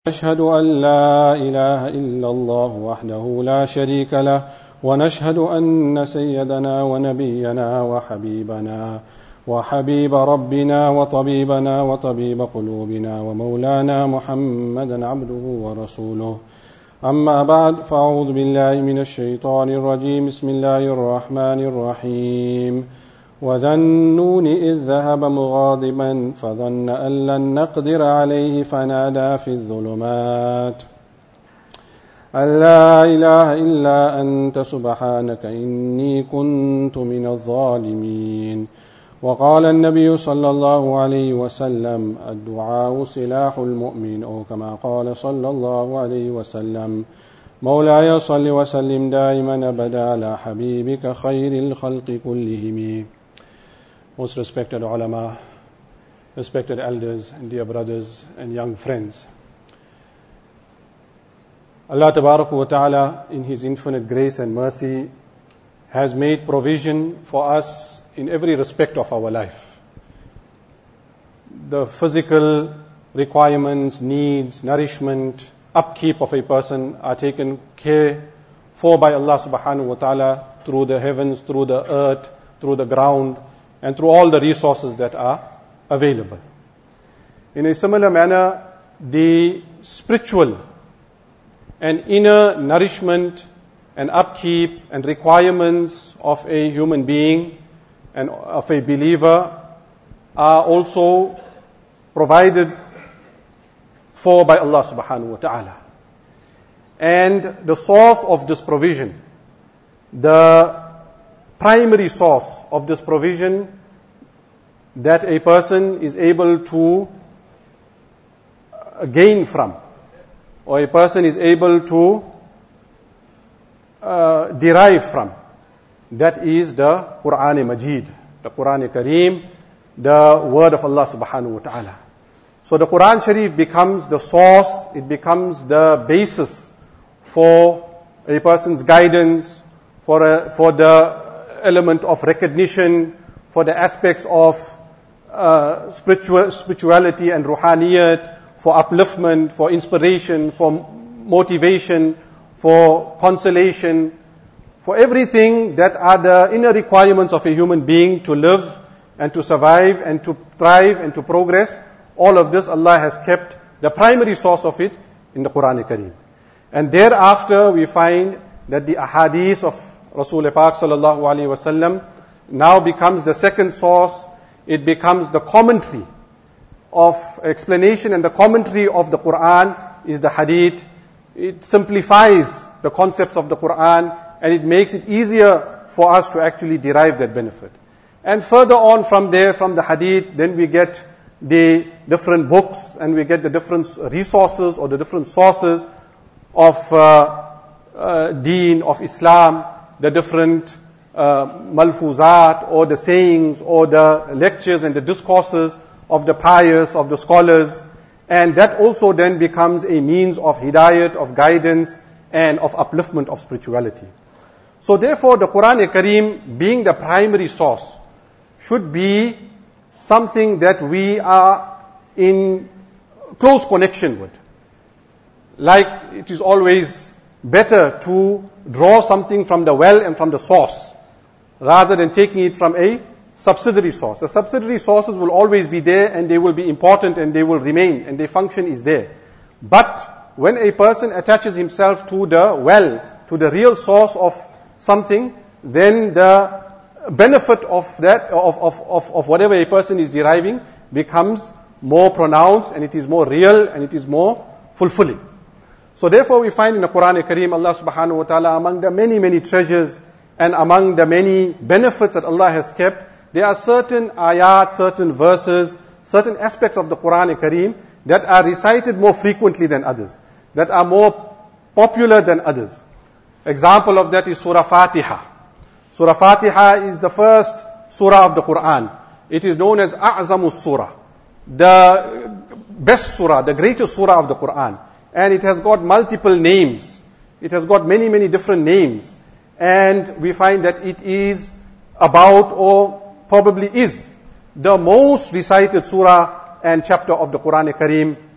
نشهد أن لا إله إلا الله وحده لا شريك له ونشهد أن سيدنا ونبينا وحبيب ربنا وطبيبنا وطبيب قلوبنا ومولانا محمدا عبده ورسوله أما بعد فأعوذ بالله من الشيطان الرجيم بسم الله الرحمن الرحيم وذنون إذ ذهب مغاضبا فظن أن لن نقدر عليه فنادى في الظلمات أن لا إله إلا أنت سبحانك إني كنت من الظالمين وقال النبي صلى الله عليه وسلم الدعاء سلاح المؤمن أو كما قال صلى الله عليه وسلم مولاي صل وسلم دائما أبدا على حبيبك خير الخلق كلهم. Most respected ulama, respected elders and dear brothers and young friends. Allah Tabaraka wa Ta'ala in His infinite grace and mercy has made provision for us in every respect of our life. The physical requirements, needs, nourishment, upkeep of a person are taken care for by Allah Subhanahu wa Ta'ala through the heavens, through the earth, through the ground, and through all the resources that are available. In a similar manner, the spiritual and inner nourishment and upkeep and requirements of a human being and of a believer are also provided for by Allah subhanahu wa ta'ala. And the source of this provision, the primary source of this provision that a person is able to gain from, or a person is able to derive from, that is the Quran Majid, the Quran Kareem, the word of Allah subhanahu wa ta'ala. So the Quran Sharif becomes the source, it becomes the basis for a person's guidance, for the element of recognition, for the aspects of spirituality and ruhaniyat, for upliftment, for inspiration, for motivation, for consolation, for everything that are the inner requirements of a human being to live and to survive and to thrive and to progress. All of this Allah has kept the primary source of it in the Quran Kareem. And thereafter we find that the ahadith of Rasul Pak sallallahu alaihi wasallam now becomes the second source. It becomes the commentary of explanation, and the commentary of the Quran is the hadith. It simplifies the concepts of the Quran and it makes it easier for us to actually derive that benefit. And further on from there, from the hadith, then we get the different books and we get the different resources or the different sources of deen, of Islam, the different malfuzat or the sayings or the lectures and the discourses of the pious, of the scholars, and that also then becomes a means of hidayat, of guidance and of upliftment of spirituality. So therefore the Quran Kareem, being the primary source, should be something that we are in close connection with. Like it is always better to draw something from the well and from the source, rather than taking it from a subsidiary source. The subsidiary sources will always be there and they will be important and they will remain and their function is there. But when a person attaches himself to the well, to the real source of something, then the benefit of that, of whatever a person is deriving becomes more pronounced and it is more real and it is more fulfilling. So therefore we find in the Quran Kareem, Allah subhanahu wa ta'ala, among the many, many treasures and among the many benefits that Allah has kept, there are certain ayat, certain verses, certain aspects of the Quran Kareem that are recited more frequently than others, that are more popular than others. Example of that is Surah Fatiha. Surah Fatiha is the first surah of the Quran. It is known as A'zamus Surah, the best surah, the greatest surah of the Quran. And it has got multiple names. It has got many, many different names. And we find that it is about, or probably is, the most recited surah and chapter of the Quran Kareem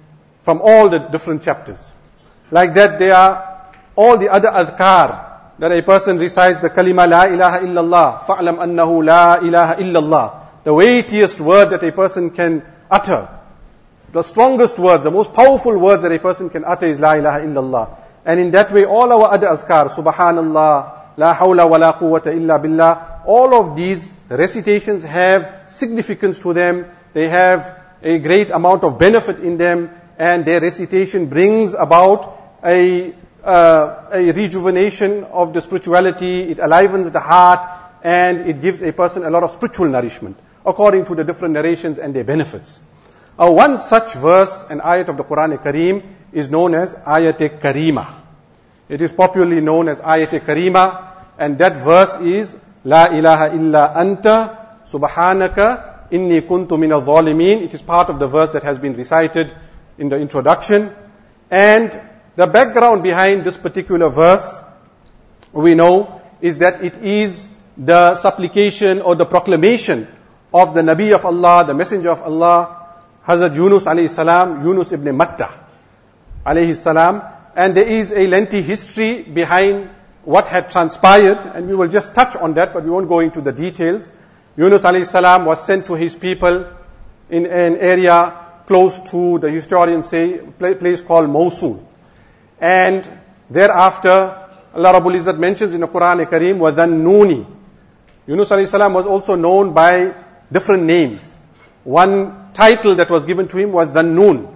from all the different chapters. Like that, there are all the other adhkar that a person recites the kalima la ilaha illallah, fa'lam annahu la ilaha illallah. The weightiest word that a person can utter. The strongest words, the most powerful words that a person can utter is la ilaha illallah. And in that way, all our other azkar, subhanallah, la hawla wa la quwwata illa billah, all of these recitations have significance to them. They have a great amount of benefit in them, and their recitation brings about a rejuvenation of the spirituality. It enlivens the heart, and it gives a person a lot of spiritual nourishment, according to the different narrations and their benefits. One such verse and ayat of the Quran Kareem is known as Ayat Karima. It is popularly known as Ayat Karima, and that verse is La ilaha illa anta subhanaka inni kuntu minaz zalimin. It is part of the verse that has been recited in the introduction. And the background behind this particular verse, we know, is that it is the supplication or the proclamation of the Nabi of Allah, the Messenger of Allah, Hazrat Yunus alayhi salam, Yunus ibn Matta alayhi salam. And there is a lengthy history behind what had transpired, and we will just touch on that, but we won't go into the details. Yunus alayhi salam was sent to his people in an area close to, the historians say, a place called Mosul. And thereafter, Allah Rabbul Izzat mentions in the Quran Kareem, وَذَنُّونِ. Yunus alayhi salam was also known by different names. One title that was given to him was Dhannun.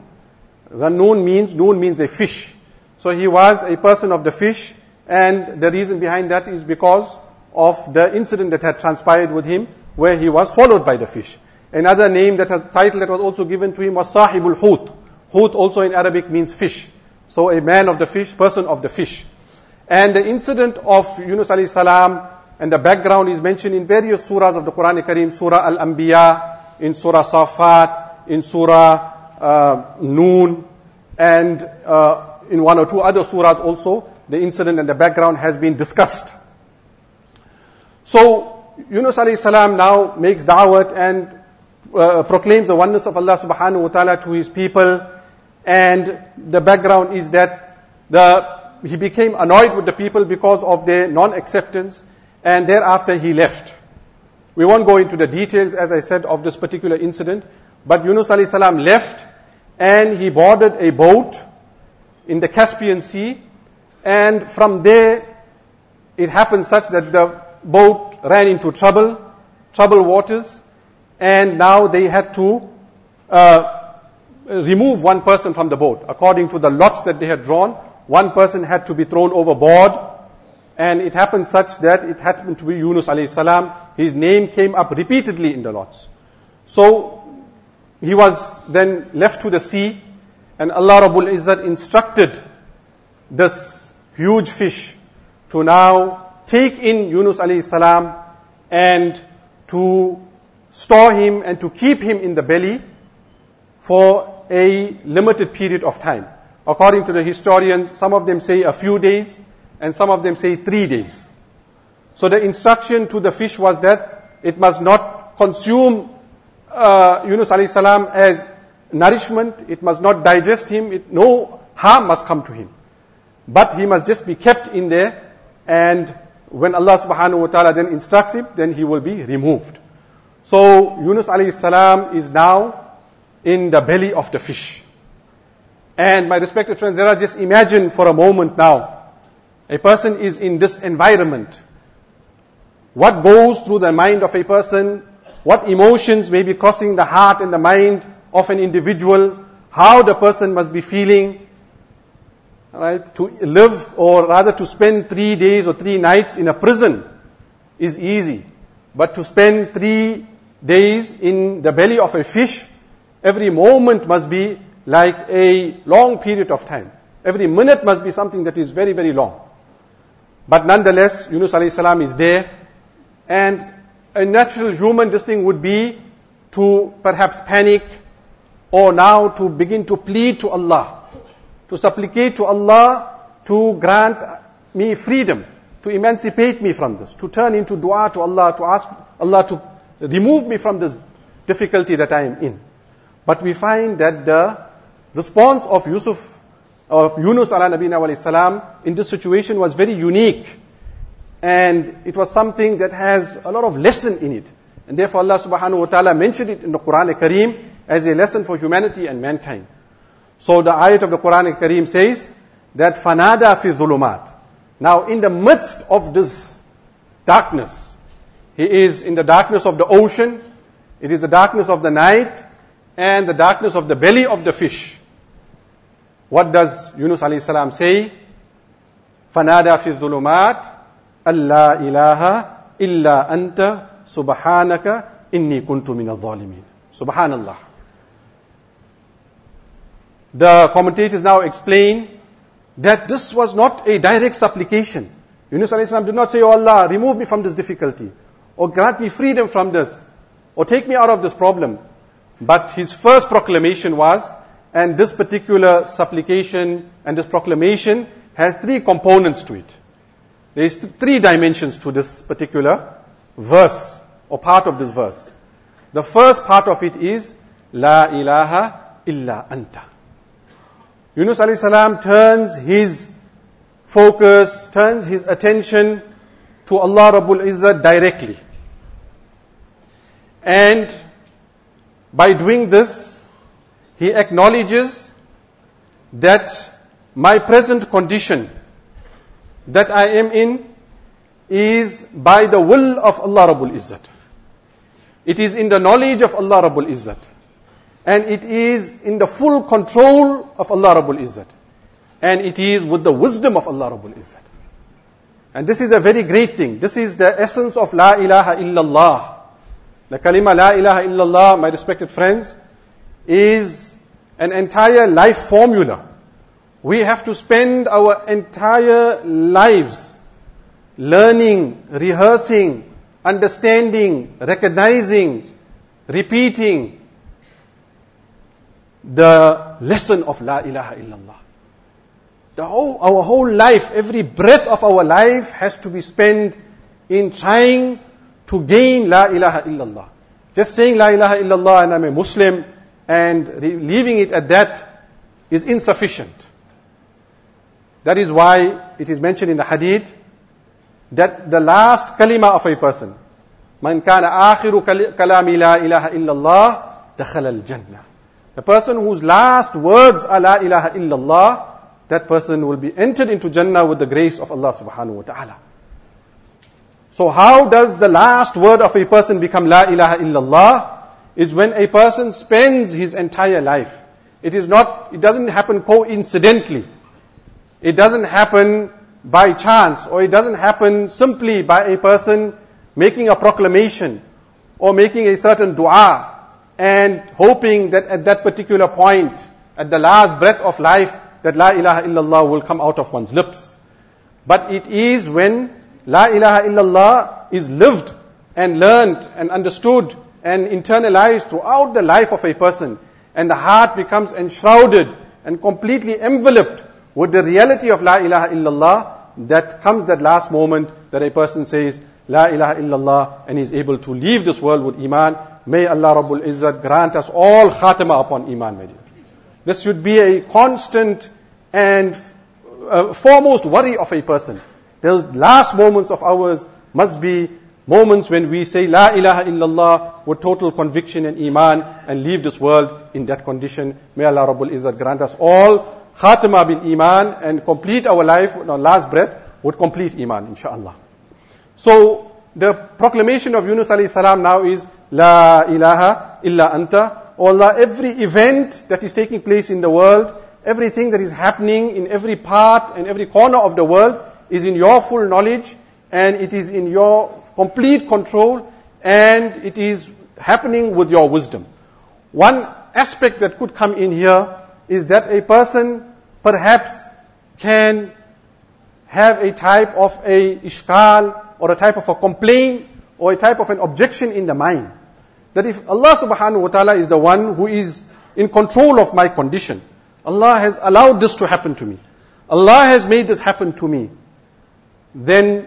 Noon means a fish. So he was a person of the fish, and the reason behind that is because of the incident that had transpired with him, where he was swallowed by the fish. Another title that was also given to him was Sahibul Hut. Hut also in Arabic means fish. So a man of the fish, person of the fish. And the incident of Yunus alayhi salam and the background is mentioned in various surahs of the Quran Kareem, Surah Al-Anbiya, in Surah Safat, in Surah Noon, and in one or two other surahs also, the incident and the background has been discussed. So, Yunus alayhi salam now makes da'wat and proclaims the oneness of Allah subhanahu wa ta'ala to his people. And the background is that he became annoyed with the people because of their non-acceptance, and thereafter he left. We won't go into the details, as I said, of this particular incident, but Yunus alayhi salam left, and he boarded a boat in the Caspian Sea, and from there, it happened such that the boat ran into troubled waters, and now they had to remove one person from the boat. According to the lots that they had drawn, one person had to be thrown overboard, and it happened such that it happened to be Yunus alayhi salam. His name came up repeatedly in the lots. So, he was then left to the sea, and Allah Rabbul Izzat instructed this huge fish to now take in Yunus alayhi salam and to store him and to keep him in the belly for a limited period of time. According to the historians, some of them say a few days, and some of them say 3 days. So the instruction to the fish was that it must not consume Yunus alayhi salam as nourishment, it must not digest him, no harm must come to him. But he must just be kept in there, and when Allah subhanahu wa ta'ala then instructs him, then he will be removed. So Yunus alayhi salam is now in the belly of the fish. And my respected friends, let us just imagine for a moment now, a person is in this environment. What goes through the mind of a person, what emotions may be crossing the heart and the mind of an individual, how the person must be feeling. Right? To live, or rather to spend 3 days or 3 nights in a prison is easy. But to spend 3 days in the belly of a fish, every moment must be like a long period of time. Every minute must be something that is very, very long. But nonetheless, Yunus alayhi salam is there, and a natural human thing would be to perhaps panic, or now to begin to plead to Allah, to supplicate to Allah to grant me freedom, to emancipate me from this, to turn into dua to Allah, to ask Allah to remove me from this difficulty that I am in. But we find that the response of Yunus ala nabina wa salam in this situation was very unique. And it was something that has a lot of lesson in it. And therefore Allah subhanahu wa ta'ala mentioned it in the Quran al-Kareem as a lesson for humanity and mankind. So the ayat of the Quran al-Kareem says that fanada fi dhulumat. Now in the midst of this darkness, he is in the darkness of the ocean, it is the darkness of the night, and the darkness of the belly of the fish. What does Yunus alayhi salam say? Fanada fi dhulumat, Allah ilaha illa anta subhanaka inni kuntu min al-zalimin. Subhanallah. The commentators now explain that this was not a direct supplication. Yunus alayhi salam did not say, "Oh Allah, remove me from this difficulty, or grant me freedom from this, or take me out of this problem." But his first proclamation was, and this particular supplication and this proclamation has three components to it. There is three dimensions to this particular verse, or part of this verse. The first part of it is, La ilaha illa anta. Yunus alayhi salam turns his focus, turns his attention to Allah Rabbul Izzat directly. And by doing this, he acknowledges that my present condition that I am in is by the will of Allah Rabbul Izzat. It is in the knowledge of Allah Rabbul Izzat. And it is in the full control of Allah Rabbul Izzat. And it is with the wisdom of Allah Rabbul Izzat. And this is a very great thing. This is the essence of La ilaha illallah. The kalima La ilaha illallah, my respected friends, is an entire life formula. We have to spend our entire lives learning, rehearsing, understanding, recognizing, repeating the lesson of La ilaha illallah. Our whole life, every breath of our life has to be spent in trying to gain La ilaha illallah. Just saying La ilaha illallah and I'm a Muslim and leaving it at that is insufficient. That is why it is mentioned in the hadith that the last kalima of a person, Man kana akhiru kalami la ilaha illallah, dakhala al-jannah. The person whose last words are La ilaha illallah, that person will be entered into Jannah with the grace of Allah subhanahu wa ta'ala. So how does the last word of a person become La ilaha illallah? Is when a person spends his entire life. It doesn't happen coincidentally. It doesn't happen by chance, or it doesn't happen simply by a person making a proclamation or making a certain dua and hoping that at that particular point, at the last breath of life, that La ilaha illallah will come out of one's lips. But it is when La ilaha illallah is lived and learned and understood and internalized throughout the life of a person, and the heart becomes enshrouded and completely enveloped with the reality of La ilaha illallah, that comes that last moment that a person says La ilaha illallah and is able to leave this world with iman. May Allah Rabbul Izzat grant us all khatima upon iman, my dear. This should be a constant and foremost worry of a person. Those last moments of ours must be moments when we say La ilaha illallah with total conviction and iman and leave this world in that condition. May Allah Rabbul Izzat grant us all khatima bil iman and complete our life with our last breath with complete iman, inshaAllah. So the proclamation of Yunus alayhi salam now is La ilaha illa anta. O Allah, every event that is taking place in the world, everything that is happening in every part and every corner of the world is in your full knowledge, and it is in your complete control, and it is happening with your wisdom. One aspect that could come in here is that a person perhaps can have a type of a ishkal or a type of a complaint or a type of an objection in the mind. That if Allah subhanahu wa ta'ala is the one who is in control of my condition, Allah has allowed this to happen to me, Allah has made this happen to me, then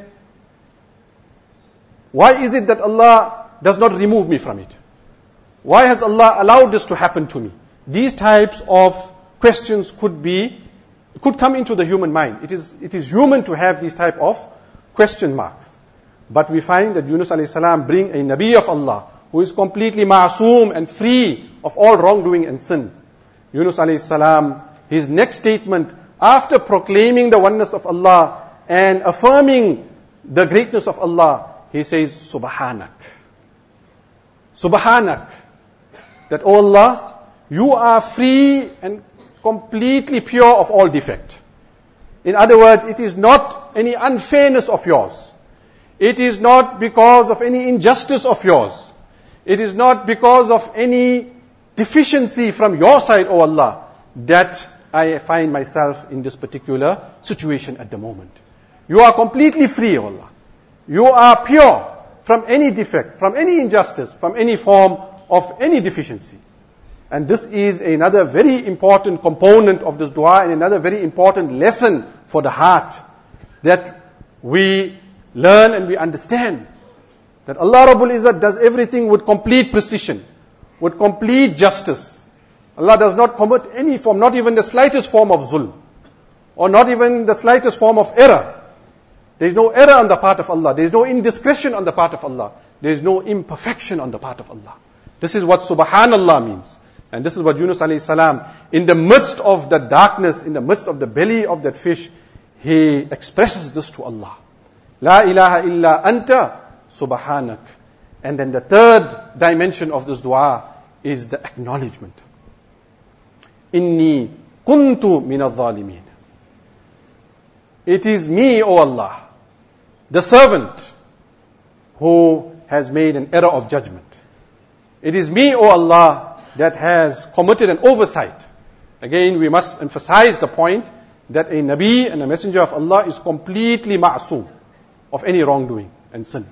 why is it that Allah does not remove me from it? Why has Allah allowed this to happen to me? These types of questions could come into the human mind. It is human to have these type of question marks. But we find that Yunus alayhi salam bring a Nabi of Allah who is completely ma'soom and free of all wrongdoing and sin. Yunus alayhi salam, his next statement after proclaiming the oneness of Allah and affirming the greatness of Allah, he says, Subhanak. Subhanak. That, O Allah, you are free and completely pure of all defect. In other words, it is not any unfairness of yours. It is not because of any injustice of yours. It is not because of any deficiency from your side, O Allah, that I find myself in this particular situation at the moment. You are completely free, O Allah. You are pure from any defect, from any injustice, from any form of any deficiency. And this is another very important component of this dua and another very important lesson for the heart, that we learn and we understand that Allah Rabbul Izzat does everything with complete precision, with complete justice. Allah does not commit any form, not even the slightest form of zulm, or not even the slightest form of error. There is no error on the part of Allah. There is no indiscretion on the part of Allah. There is no imperfection on the part of Allah. This is what Subhanallah means. And this is what Yunus alayhi salam, in the midst of the darkness, in the midst of the belly of that fish, he expresses this to Allah. La ilaha illa anta subhanak. And then the third dimension of this dua is the acknowledgement. Inni kuntu minadh dhalimin. It is me, O Allah, the servant, who has made an error of judgment. It is me, O Allah, that has committed an oversight. Again, we must emphasize the point that a Nabi and a messenger of Allah is completely ma'soom of any wrongdoing and sin.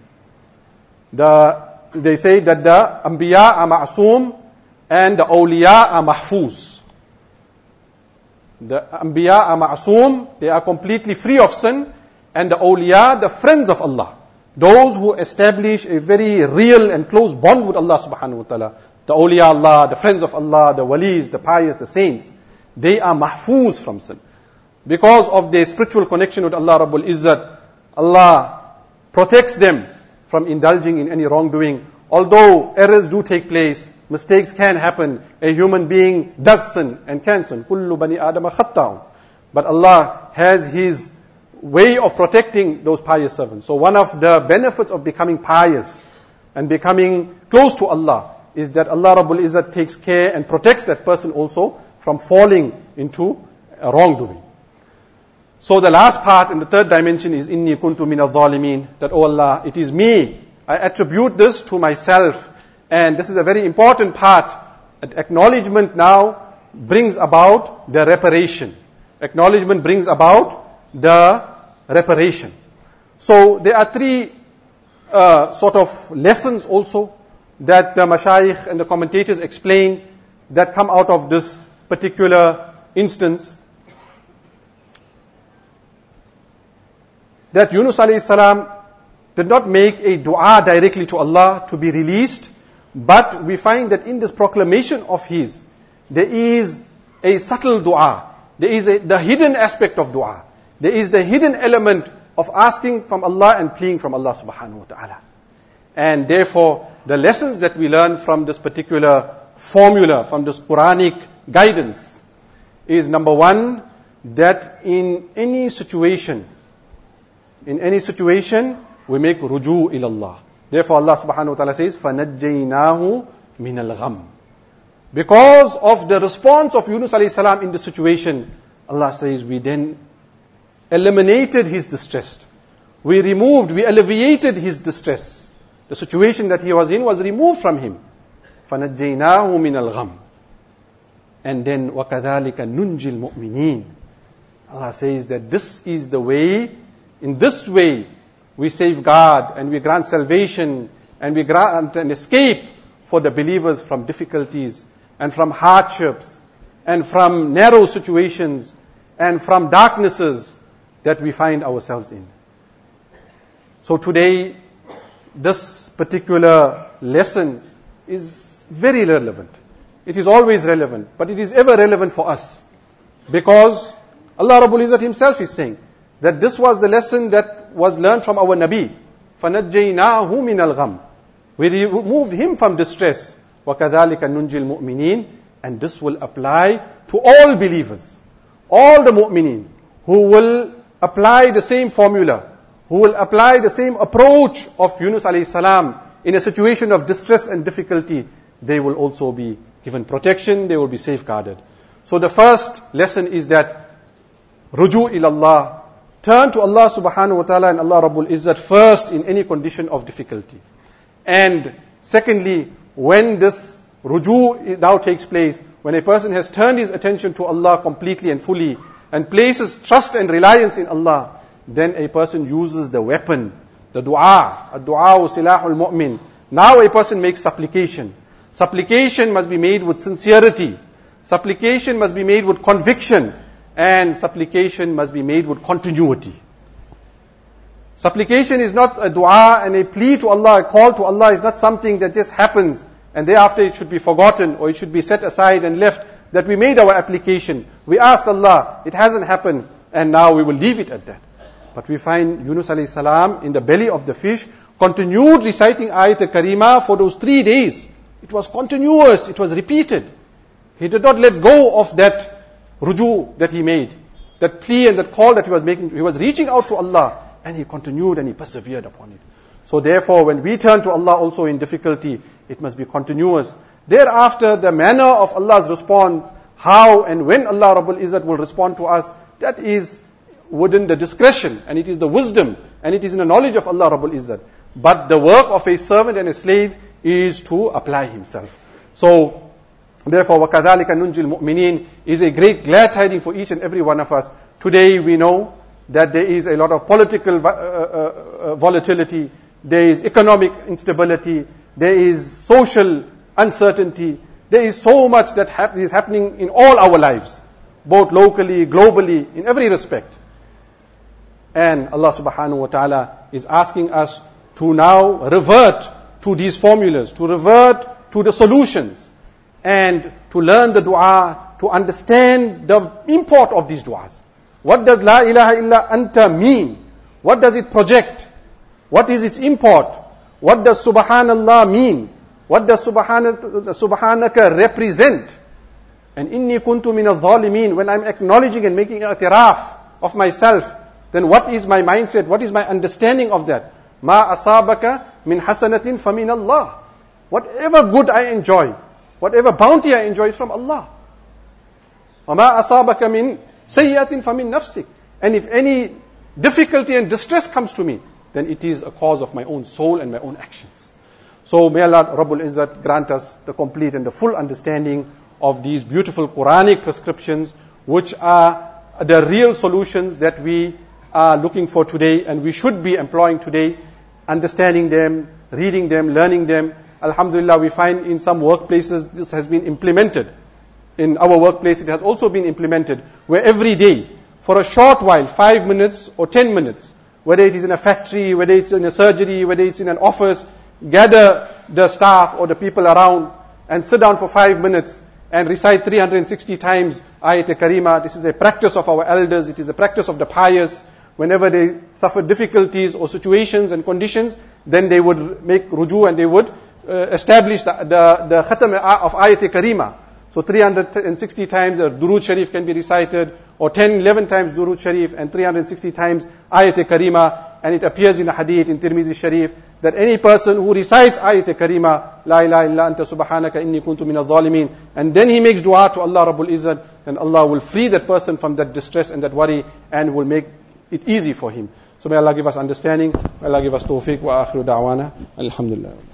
They say that the Anbiya are ma'soom and the Awliya are mahfuz. The Anbiya are ma'soom, they are completely free of sin, and the Awliya, the friends of Allah, those who establish a very real and close bond with Allah subhanahu wa ta'ala, the awliya Allah, the friends of Allah, the walis, the pious, the saints, they are mahfuz from sin. Because of their spiritual connection with Allah Rabbul Izzat, Allah protects them from indulging in any wrongdoing. Although errors do take place, mistakes can happen, a human being does sin and can sin. Kullu bani Adama khatta'un. But Allah has His way of protecting those pious servants. So one of the benefits of becoming pious and becoming close to Allah is that Allah Rabbul Izzat takes care and protects that person also from falling into wrongdoing. So the last part in the third dimension is Inni kuntu minadh dhalimin, that, oh Allah, it is me. I attribute this to myself. And this is a very important part. Acknowledgement now brings about the reparation. Acknowledgement brings about the reparation. So there are three sort of lessons also that the mashayikh and the commentators explain that come out of this particular instance. That Yunus alayhi salam did not make a dua directly to Allah to be released, but we find that in this proclamation of his, there is a subtle dua. There is the hidden aspect of dua. There is the hidden element of asking from Allah and pleading from Allah subhanahu wa ta'ala. And therefore, the lessons that we learn from this particular formula, from this Quranic guidance, is number one, that in any situation, we make ruju ilallah. Therefore, Allah subhanahu wa ta'ala says, فَنَجَّيْنَاهُ مِنَ الْغَمِّ. Because of the response of Yunus alayhi salam in the situation, Allah says, we then eliminated his distress. We alleviated his distress. The situation that he was in was removed from him. فَنَجَّيْنَاهُ مِنَ الْغَمِّ. And then, وَكَذَلِكَ نُنْجِي الْمُؤْمِنِينَ. Allah says that this is the way, in this way, we safeguard and we grant salvation and we grant an escape for the believers from difficulties and from hardships and from narrow situations and from darknesses that we find ourselves in. So today, this particular lesson is very relevant. It is always relevant, but it is ever relevant for us. Because Allah Rabbul Izzat Himself is saying that this was the lesson that was learned from our Nabi. فَنَجَّيْنَاهُ مِنَ الْغَمِّ. We removed him from distress. وَكَذَلِكَ نُنْجِي الْمُؤْمِنِينَ. And this will apply to all believers, all the mu'mineen, who will apply the same formula, who will apply the same approach of Yunus alayhi salam in a situation of distress and difficulty. They will also be given protection, they will be safeguarded. So the first lesson is that ruju ilallah, turn to Allah subhanahu wa ta'ala and Allah Rabbul Izzat first in any condition of difficulty. And secondly, when this ruju now takes place, when a person has turned his attention to Allah completely and fully and places trust and reliance in Allah, then a person uses the weapon, the dua. Ad-du'a silahul mu'min. Now a person makes supplication. Supplication must be made with sincerity. Supplication must be made with conviction. And supplication must be made with continuity. Supplication is not a dua and a plea to Allah, a call to Allah is not something that just happens and thereafter it should be forgotten or it should be set aside and left, that we made our application. We asked Allah, it hasn't happened, and now we will leave it at that. But we find Yunus alayhi salam in the belly of the fish, continued reciting Ayat al-Karima for those 3 days. It was continuous, it was repeated. He did not let go of that ruju that he made, that plea and that call that he was making. He was reaching out to Allah, and he continued and he persevered upon it. So therefore, when we turn to Allah also in difficulty, it must be continuous. Thereafter, the manner of Allah's response, how and when Allah Rabbul Izzat will respond to us, that is within the discretion, and it is the wisdom, and it is in the knowledge of Allah Rabbul Izzat. But the work of a servant and a slave is to apply himself. So, therefore, وَكَذَلِكَ نُنْجِي الْمُؤْمِنِينَ is a great glad tidings for each and every one of us. Today we know that there is a lot of political volatility, there is economic instability, there is social uncertainty, there is so much that is happening in all our lives, both locally, globally, in every respect. And Allah subhanahu wa ta'ala is asking us to now revert to these formulas, to revert to the solutions, and to learn the dua, to understand the import of these duas. What does La ilaha illa anta mean? What does it project? What is its import? What does Subhanallah mean? What does Subhanaka represent? And inni kuntu min al-zalimin, when I'm acknowledging and making i'tiraf of myself, then what is my mindset? What is my understanding of that? Ma asabaka min hasanatin famin Allah. Whatever good I enjoy, whatever bounty I enjoy is from Allah. Wa ma asabaka min sayyatin famin nafsik. And if any difficulty and distress comes to me, then it is a cause of my own soul and my own actions. So may Allah Rabbul Izzat grant us the complete and the full understanding of these beautiful Quranic prescriptions, which are the real solutions that we are looking for today and we should be employing today, understanding them, reading them, learning them. Alhamdulillah, we find in some workplaces this has been implemented. In our workplace it has also been implemented, where every day, for a short while, 5 minutes or 10 minutes, whether it is in a factory, whether it's in a surgery, whether it's in an office, gather the staff or the people around and sit down for 5 minutes and recite 360 times Ayat al-Karima. This is a practice of our elders, it is a practice of the pious. Whenever they suffer difficulties or situations and conditions, then they would make ruju and they would establish the khatam of Ayat al-Karima. So 360 times Durood Sharif can be recited, or 10, 11 times Durood Sharif and 360 times Ayat al-Karima. And it appears in a hadith in Tirmizi Sharif that any person who recites Ayat al-Karima, La ilaha illa anta subhanaka inni kuntu min al-zalimin, and then he makes dua to Allah Rabbul Izzat, then Allah will free that person from that distress and that worry and will make it easy for him. So may Allah give us understanding, may Allah give us tawfiq, wa akhiru da'wana, alhamdulillah.